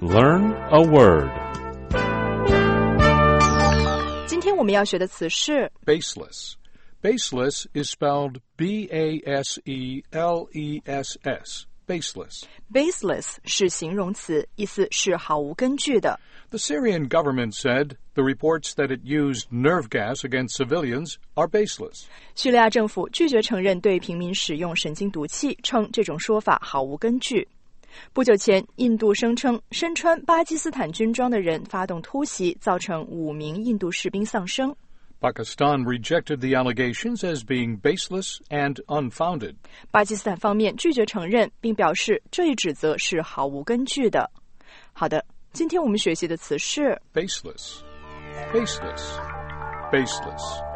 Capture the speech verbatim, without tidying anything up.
Learn a word. 今天我们要学的词是 Baseless. Baseless is spelled B A S E L E S S. Baseless. baseless 是形容词，意思是毫无根据的。 The Syrian government said the reports that it used nerve gas against civilians are baseless. 叙利亚政府拒绝承认对平民使用神经毒气，称这种说法毫无根据。不久前，印度声称身穿巴基斯坦军装的人发动突袭，造成五名印度士兵丧生。 Pakistan rejected the allegations as being baseless and unfounded. 巴基斯坦方面拒绝承认，并表示这一指责是毫无根据的。好的，今天我们学习的词是 Baseless. Baseless. Baseless.